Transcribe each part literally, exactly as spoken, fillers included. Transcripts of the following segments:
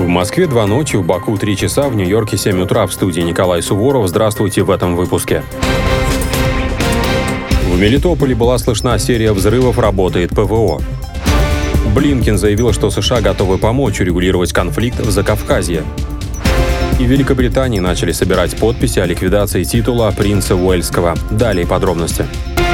В Москве два ночи, в Баку три часа, в Нью-Йорке семь утра. В студии Николай Суворов. Здравствуйте в этом выпуске. В Мелитополе была слышна серия взрывов, работает ПВО. Блинкен заявил, что США готовы помочь урегулировать конфликт в Закавказье. И в Великобритании начали собирать подписи о ликвидации титула принца Уэльского. Далее подробности.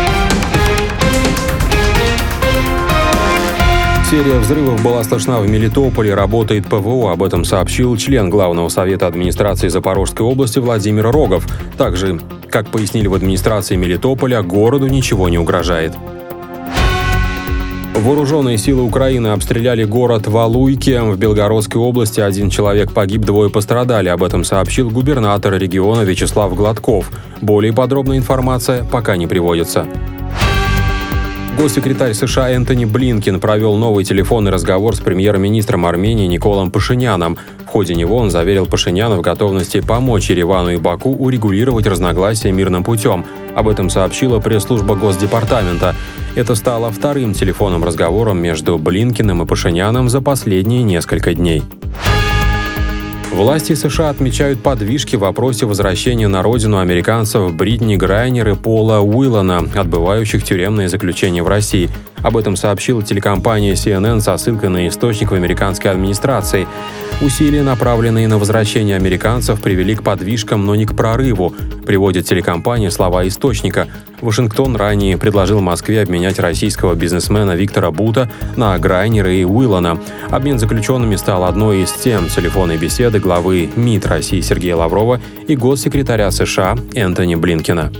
Серия взрывов была слышна в Мелитополе, работает ПВО. Об этом сообщил член Главного совета администрации Запорожской области Владимир Рогов. Также, как пояснили в администрации Мелитополя, городу ничего не угрожает. Вооруженные силы Украины обстреляли город Валуйки. В Белгородской области один человек погиб, двое пострадали. Об этом сообщил губернатор региона Вячеслав Гладков. Более подробная информация пока не приводится. Госсекретарь США Энтони Блинкен провел новый телефонный разговор с премьер-министром Армении Николом Пашиняном. В ходе него он заверил Пашиняна в готовности помочь Еревану и Баку урегулировать разногласия мирным путем. Об этом сообщила пресс-служба Госдепартамента. Это стало вторым телефонным разговором между Блинкеном и Пашиняном за последние несколько дней. Власти США отмечают подвижки в вопросе возвращения на родину американцев Бритни Грайнер и Пола Уиллана, отбывающих тюремное заключение в России. Об этом сообщила телекомпания си эн эн со ссылкой на источник в американской администрации. Усилия, направленные на возвращение американцев, привели к подвижкам, но не к прорыву, приводит телекомпания слова источника. Вашингтон ранее предложил Москве обменять российского бизнесмена Виктора Бута на Грайнера и Уиллана. Обмен заключенными стал одной из тем телефонной беседы главы МИД России Сергея Лаврова и госсекретаря США Энтони Блинкена.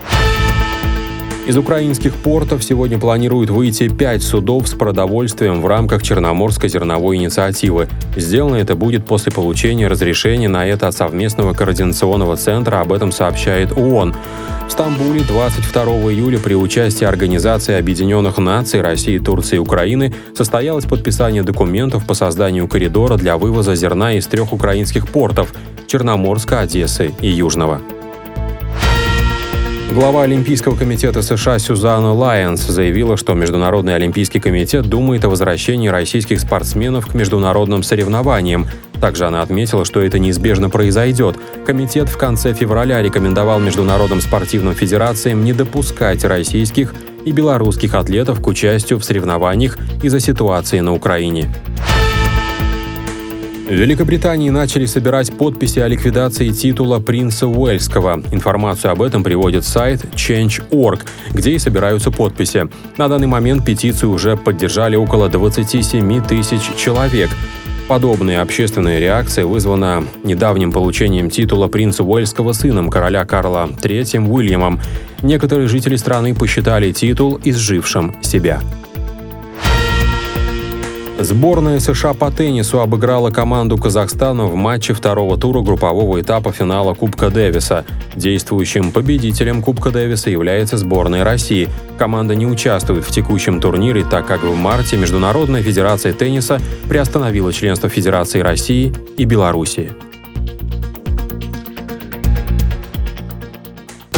Из украинских портов сегодня планируют выйти пять судов с продовольствием в рамках Черноморской зерновой инициативы. Сделано это будет после получения разрешения на это от совместного координационного центра, об этом сообщает ООН. В Стамбуле двадцать второго июля при участии Организации Объединенных Наций, России, Турции и Украины состоялось подписание документов по созданию коридора для вывоза зерна из трех украинских портов – Черноморска, Одессы и Южного. Глава Олимпийского комитета США Сюзанна Лайонс заявила, что Международный олимпийский комитет думает о возвращении российских спортсменов к международным соревнованиям. Также она отметила, что это неизбежно произойдет. Комитет в конце февраля рекомендовал международным спортивным федерациям не допускать российских и белорусских атлетов к участию в соревнованиях из-за ситуации на Украине. В Великобритании начали собирать подписи о ликвидации титула принца Уэльского. Информацию об этом приводит сайт ченч точка орг, где и собираются подписи. На данный момент петицию уже поддержали около двадцати семи тысяч человек. Подобная общественная реакция вызвана недавним получением титула принца Уэльского сыном короля Карла третьего Уильямом. Некоторые жители страны посчитали титул изжившим себя. Сборная США по теннису обыграла команду Казахстана в матче второго тура группового этапа финала Кубка Дэвиса. Действующим победителем Кубка Дэвиса является сборная России. Команда не участвует в текущем турнире, так как в марте Международная федерация тенниса приостановила членство Федерации России и Белоруссии.